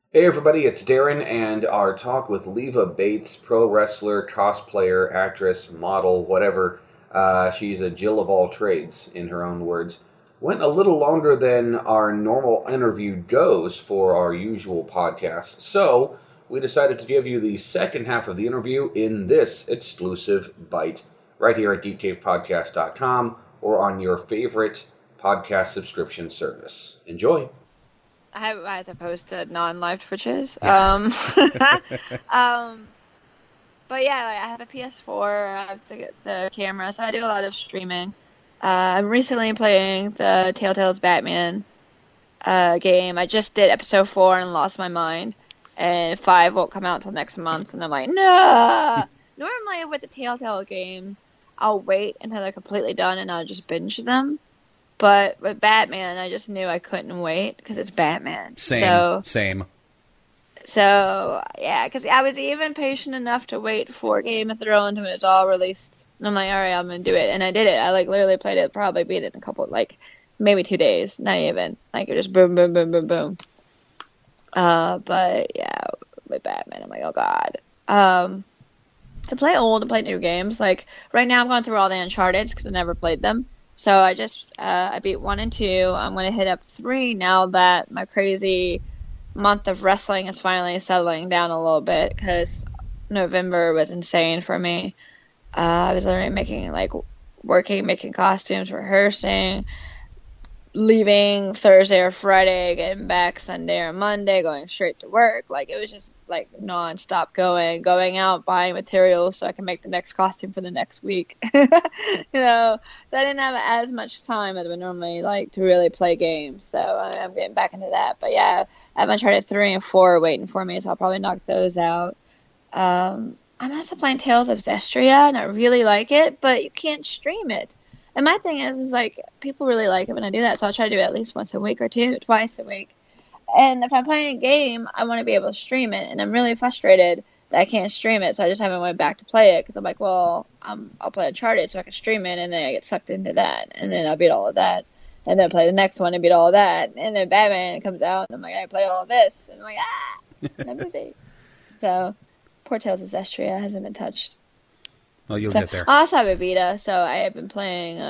Hey everybody, it's Darren, and our talk with Leva Bates, pro wrestler, cosplayer, actress, model, whatever. She's a Jill of all trades, in her own words. Went a little longer than our normal interview goes for our usual podcast, so we decided to give you the second half of the interview in this exclusive bite, right here at GeekCavePodcast.com or on your favorite podcast subscription service. Enjoy! I have as opposed to non-live Twitches. Yeah. But yeah, like, I have a PS4, I have the camera, so I do a lot of streaming. I'm recently playing the Telltale's Batman game. I just did episode 4 and lost my mind, and 5 won't come out until next month, and I'm like, no! Normally with the Telltale game, I'll wait until they're completely done and I'll just binge them. But with Batman, I just knew I couldn't wait because it's Batman. Same. So, yeah, because I was even patient enough to wait for Game of Thrones when it's all released. And I'm like, all right, I'm going to do it. And I did it. I, literally played it, probably beat it in a couple, maybe 2 days. Not even. It just boom, boom, boom, boom, boom. But, yeah, with Batman, I'm like, oh, God. I play old and play new games. Like, right now I'm going through all the Uncharted because I never played them. So I just, I beat 1 and 2. I'm going to hit up 3 now that my crazy month of wrestling is finally settling down a little bit because November was insane for me. I was literally making costumes, rehearsing, leaving Thursday or Friday, getting back Sunday or Monday, going straight to work. It was just non-stop going out, buying materials so I can make the next costume for the next week. So I didn't have as much time as I would normally like to really play games. So I'm getting back into that. But yeah, I have Uncharted 3 and 4 waiting for me, so I'll probably knock those out. I'm also playing Tales of Zestria, and I really like it, but you can't stream it. And my thing is people really like it when I do that, so I'll try to do it at least once a week or twice a week. And if I'm playing a game, I want to be able to stream it, and I'm really frustrated that I can't stream it, so I just haven't went back to play it, because I'm like, well, I'll play Uncharted so I can stream it, and then I get sucked into that, and then I'll beat all of that, and then play the next one and beat all of that, and then Batman comes out, and I'm like, I play all of this, and I'm like, and I'm busy. So, poor Tales of Zestria hasn't been touched. Well, you'll get there. I also have a Vita, so I have been playing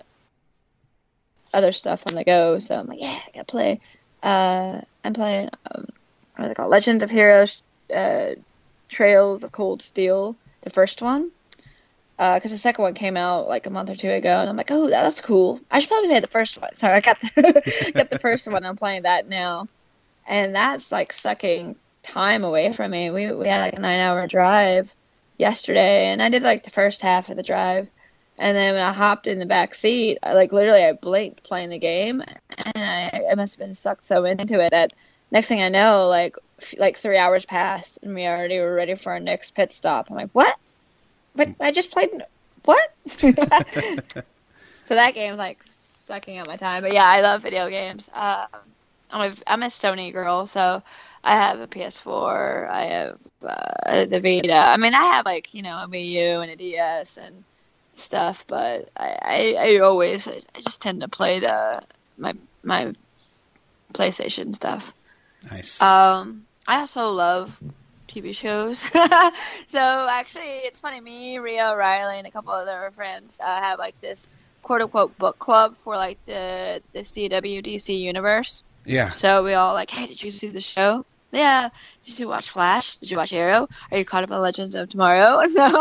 other stuff on the go. So I'm like, yeah, I gotta play. I'm playing what's it called? Legends of Heroes, Trails of Cold Steel, the first one. Because the second one came out a month or 2 ago, and I'm like, oh, that's cool. I should probably play the first one. Sorry, I got the first one. I'm playing that now, and that's sucking time away from me. We had a 9-hour drive yesterday, and I did the first half of the drive, and then when I hopped in the back seat, I blinked playing the game, and I must have been sucked so into it that next thing I know, 3 hours passed, and we already were ready for our next pit stop. I'm like, what? But I just played what? So that game's sucking up my time. But yeah, I love video games. I'm a Sony girl, so I have a PS4, I have the Vita. I mean, I have a Wii U and a DS and stuff, but I just tend to play my PlayStation stuff. Nice. I also love TV shows. So actually, it's funny. Me, Rhea, Riley, and a couple other friends have this quote unquote book club for the CWDC universe. Yeah. So we all hey, did you see the show? Yeah. Did you watch Flash? Did you watch Arrow? Are you caught up on Legends of Tomorrow?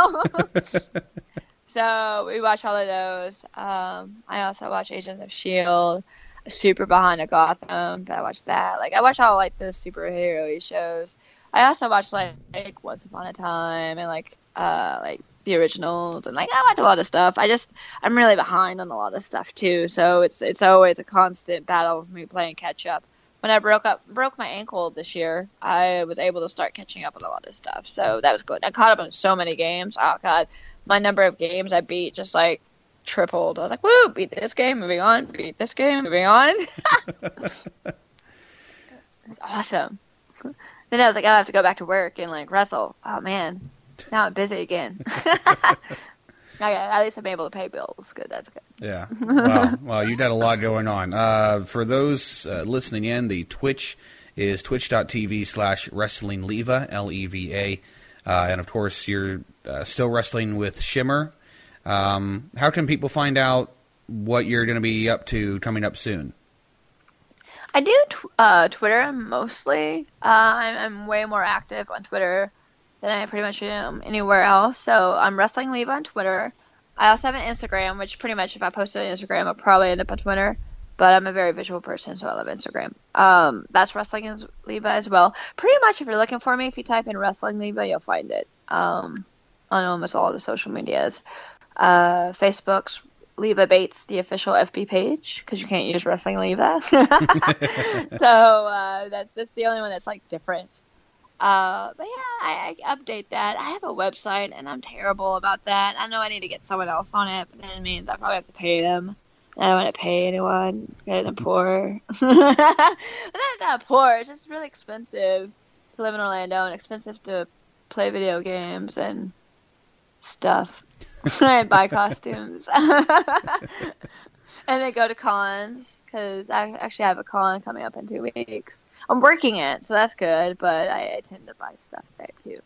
So we watch all of those. I also watch Agents of S.H.I.E.L.D., super behind the Gotham. I watch that. I watch all the superhero shows. I also watch Once Upon a Time and the originals, and I watch a lot of stuff. I'm really behind on a lot of stuff too, so it's always a constant battle for me playing catch up. When I broke my ankle this year, I was able to start catching up on a lot of stuff, so that was good. I caught up on so many games. Oh god, my number of games I beat just tripled. I was like, woo, beat this game, moving on, beat this game, moving on. It's awesome. Then I was like, I have to go back to work and wrestle. Oh man, now I'm busy again. At least I'm able to pay bills. Good, that's good. Yeah. Well, you got a lot going on. For those listening in, the Twitch is twitch.tv/WrestlingLeva, Leva. And, of course, you're still wrestling with Shimmer. How can people find out what you're going to be up to coming up soon? I do Twitter mostly. I'm way more active on Twitter than I pretty much am anywhere else. So I'm Wrestling Leva on Twitter. I also have an Instagram, which pretty much if I post it on Instagram, I'll probably end up on Twitter. But I'm a very visual person, so I love Instagram. That's Wrestling Leva as well. Pretty much if you're looking for me, if you type in Wrestling Leva, you'll find it on almost all the social medias. Facebook's Leva Bates, the official FB page, because you can't use Wrestling Leva. So that's the only one that's like different. But yeah, I update that. I have a website, and I'm terrible about that. I know I need to get someone else on it, but then it means I probably have to pay them. I don't want to pay anyone. I'm poor. Not poor. It's just really expensive to live in Orlando and expensive to play video games and stuff. I buy costumes. And then go to cons, because I actually have a con coming up in 2 weeks. I'm working it, so that's good, but I tend to buy stuff there, too.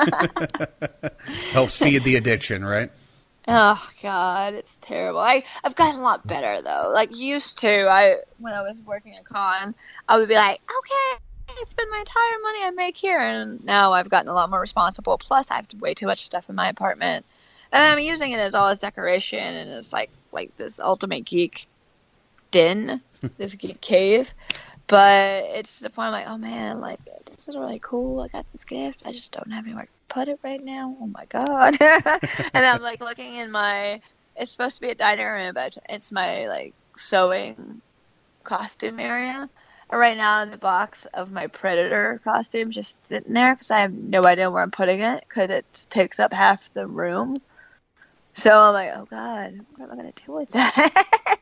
Helps feed the addiction, right? Oh, God, it's terrible. I've gotten a lot better, though. Like, used to, when I was working at con, I would be like, okay, I spend my entire money I make here, and now I've gotten a lot more responsible. Plus, I have way too much stuff in my apartment. And I'm using it as all as decoration, and it's like this ultimate geek den, this geek cave. But it's to the point I'm like, oh man, like this is really cool. I got this gift. I just don't have anywhere to put it right now. Oh my god! And I'm like looking in it's supposed to be a dining room, but it's my like sewing costume area. And right now, the box of my Predator costume just sitting there because I have no idea where I'm putting it because it takes up half the room. So I'm like, oh god, what am I going to do with that?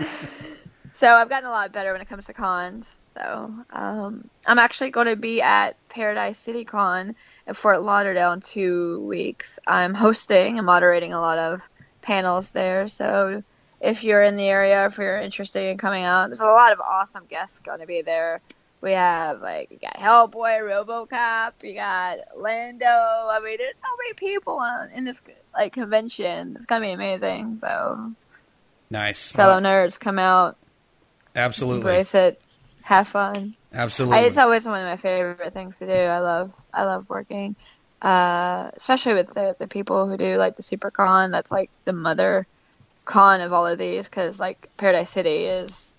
So I've gotten a lot better when it comes to cons. So I'm actually going to be at Paradise City Con in Fort Lauderdale in 2 weeks. I'm hosting and moderating a lot of panels there. So if you're in the area, if you're interested in coming out, there's a lot of awesome guests going to be there. We have, you got Hellboy, RoboCop, you got Lando. I mean, there's so many people in this, convention. It's going to be amazing, so. Nice. Fellow nerds, come out. Absolutely. Embrace it. Have fun. Absolutely. It's always one of my favorite things to do. I love working. Especially with the people who do, the SuperCon. That's, the mother con of all of these, because, Paradise City is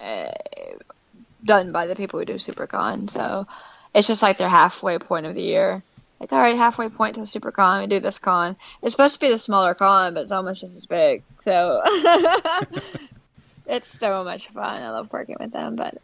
done by the people who do SuperCon, so it's just their halfway point of the year. All right, halfway point to the SuperCon, we do this con. It's supposed to be the smaller con, but it's almost just as big. So it's so much fun. I love working with them, but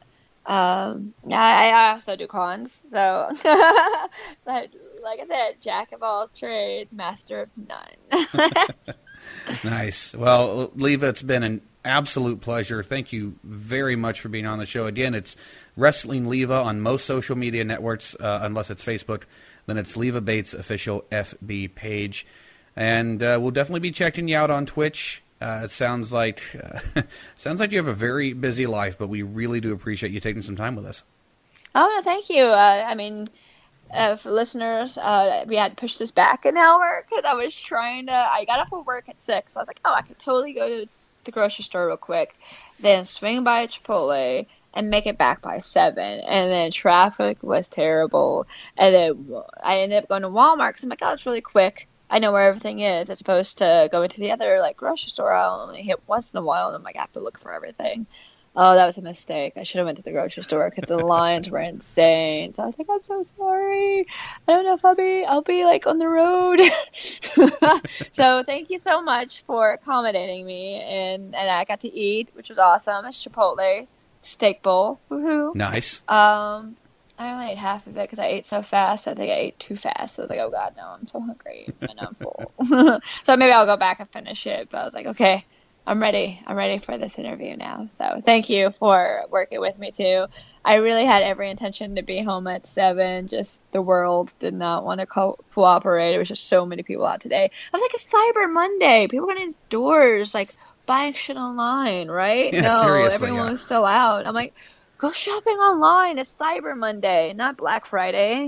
I also do cons. So, but like I said, jack of all trades, master of none. Nice. Well, Leva, it's been an absolute pleasure. Thank you very much for being on the show. Again, it's Wrestling Leva on most social media networks, unless it's Facebook. Then it's Leva Bates official FB page. And we'll definitely be checking you out on Twitch. It sounds like you have a very busy life, but we really do appreciate you taking some time with us. Oh, no, thank you. For listeners, we had to push this back an hour because I was I got up from work at 6. I was like, I could totally go to the grocery store real quick, then swing by Chipotle and make it back by 7. And then traffic was terrible. And then I ended up going to Walmart because I'm like, it's really quick. I know where everything is, as opposed to going to the other grocery store I'll only hit once in a while, and I'm like, I have to look for everything. Oh, that was a mistake. I should have went to the grocery store because the lines were insane. So I was like, I'm so sorry. I don't know if I'll be on the road. So thank you so much for accommodating me, and I got to eat, which was awesome. It's Chipotle steak bowl. Woohoo! Nice. I only ate half of it because I ate so fast. I think I ate too fast. So I was like, oh god, no, I'm so hungry and I'm full. So maybe I'll go back and finish it. But I was like, okay. I'm ready for this interview now. So thank you for working with me too. I really had every intention to be home at 7. Just the world did not want to cooperate. There was just so many people out today. I was like, it's Cyber Monday. People were in doors, buying shit online, right? Yeah, no, seriously, everyone was still out. I'm like, Go shopping online. It's Cyber Monday, not Black Friday.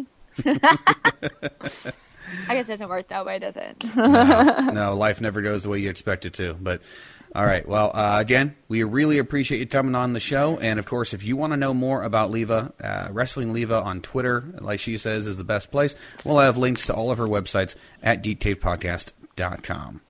I guess it doesn't work that way, does it? No, life never goes the way you expect it to. But all right, well, again, we really appreciate you coming on the show. And of course, if you want to know more about Leva, Wrestling Leva on Twitter, like she says, is the best place. We'll have links to all of her websites at geekcavepodcast.com.